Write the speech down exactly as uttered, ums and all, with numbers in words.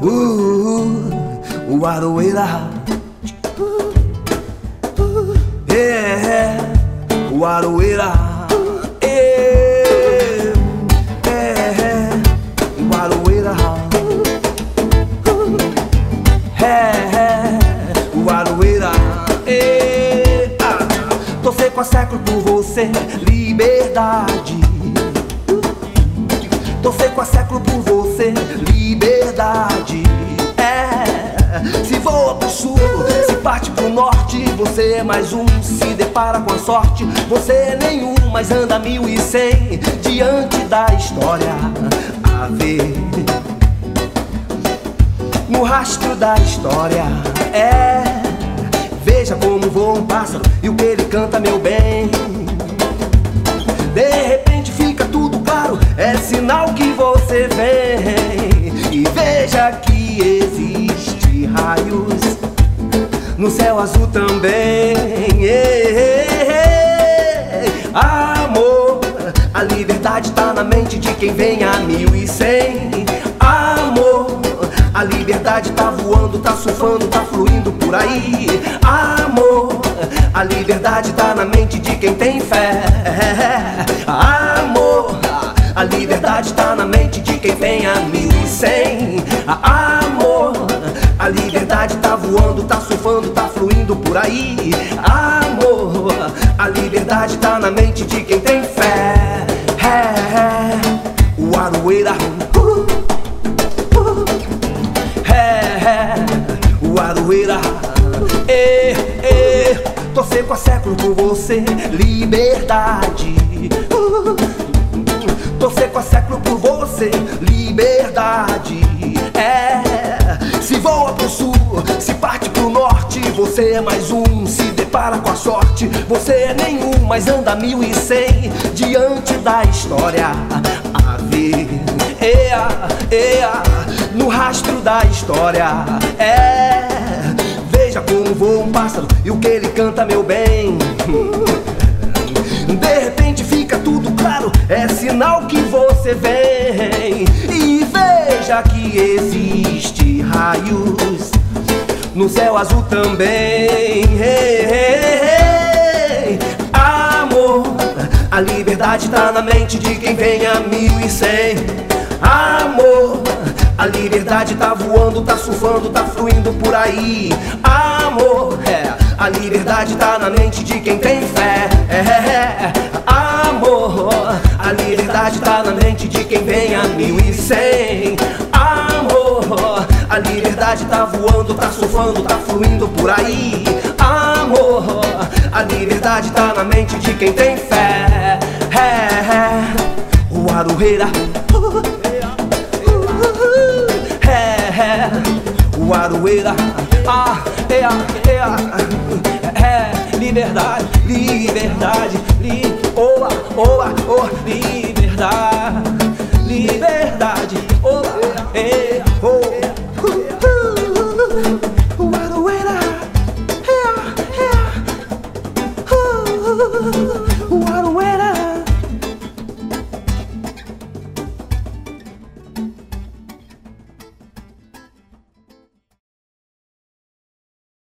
uh, o Aroeira, é, o Aroeira, é, é, o Aroeira, é, o Aroeira, é, ah, tô seco há século por você, liberdade. Tô seco há século por você, liberdade. É, se voa pro sul, se parte pro norte, você é mais um, se depara com a sorte. Você é nenhum, mas anda mil e cem diante da história a ver. No rastro da história, é, veja como voa um pássaro e o que ele canta, meu bem. De repente fica tudo claro, é sinal que você vem. E veja que existe raios no céu azul também. Ei, ei, ei. Amor, a liberdade tá na mente de quem vem a mil e cem. Amor, a liberdade tá voando, tá surfando, tá fluindo por aí. Amor, a liberdade tá na mente de quem tem fé. Amor, a liberdade tá na mente de quem vem a mil e cem. Amor, a liberdade tá voando, tá surfando, tá fluindo por aí. Amor, a liberdade tá na mente de quem tem fé. É, o Aroeira, uh, uh, é, o Aroeira, é, é, tô seco há século por você, liberdade. Uh, Tô seco há século por você, liberdade. É, se voa pro sul, se parte pro norte, você é mais um, se depara com a sorte. Você é nenhum, mas anda mil e cem diante da história a ver. Ea, ea, no rastro da história, é, veja como voa um pássaro e o que ele canta, meu bem. De repente fica tudo claro, é sinal que você vem. E veja que existe raios no céu azul também. Hey, hey, hey. Amor, a liberdade tá na mente de quem vem a mil e cem. Amor, a liberdade tá voando, tá surfando, tá fluindo por aí. Amor, é, a liberdade tá na mente de quem tem fé. É, é, amor, a liberdade tá na mente de quem vem a mil e cem. Amor, a liberdade tá voando, tá surfando, tá fluindo por aí. Amor, a liberdade tá na mente de quem tem fé. É, é, o Aroeira, é, é, o Aroeira, ah, é, é, é, liberdade, liberdade, li, oa, oa, oh, li.